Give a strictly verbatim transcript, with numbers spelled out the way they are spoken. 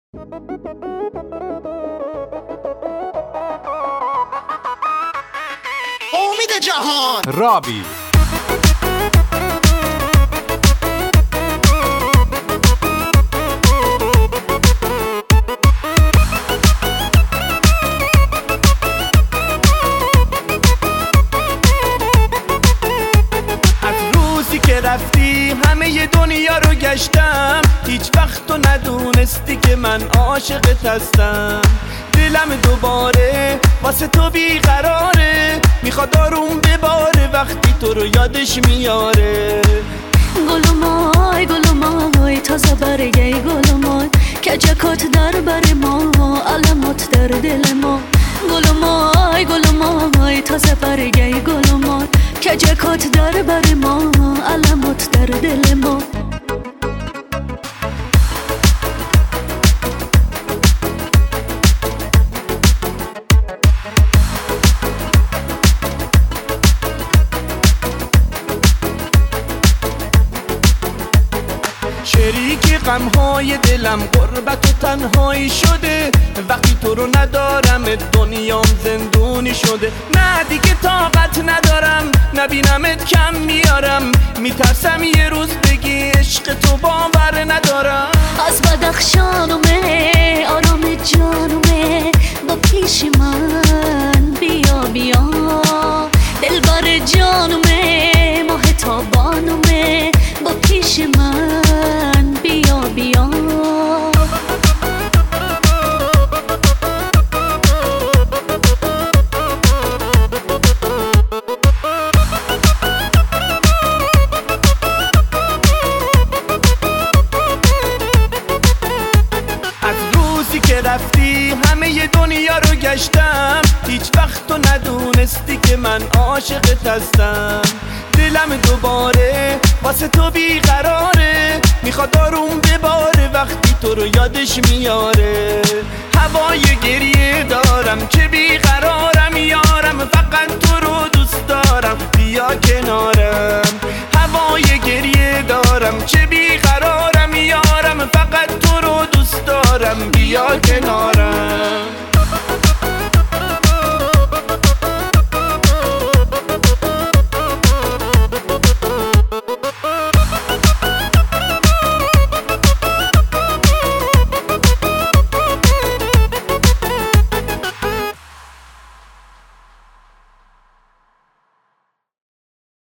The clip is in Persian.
امید جهان رابی که رفتی همه دنیا رو گشتم، هیچ وقت تو ندونستی که من عاشقت هستم. دلم دوباره واسه تو بیقراره، میخواد آروم بباره وقتی تو رو یادش میاره. گل مای گل مای تازه برگی گل مای که جکات در بر ما علمات در دل ما. گل مای گل مای تازه برگی گل مای که جکات در بر ما علمات در دل ما. شریک غمهای دلم غربت و تنهایی شده، وقتی تو رو ندارم دنیام زندونی شده. نه دیگه طاقت ندارم نبینمت کم میارم، میترسم یه روز بگی عشق تو باور ندارم. از بدخشانومه آرام جانومه با پیش من بیا بیا. دلبر جانومه ماه تابانومه با پیش من بیا بیا. که رفتی همه دنیا رو گشتم، هیچ وقت تو ندونستی که من عاشقت هستم. دلم دوباره واسه تو بیقراره، میخواد آروم بباره وقتی تو رو یادش میاره. هوای گریه دارم که بیقرارم یارم، فقط تو رو دوست دارم بیا کنارم. هوای گریه دارم که بیقرارم یارم، فقط تو رو دوست دارم بیا کنارم.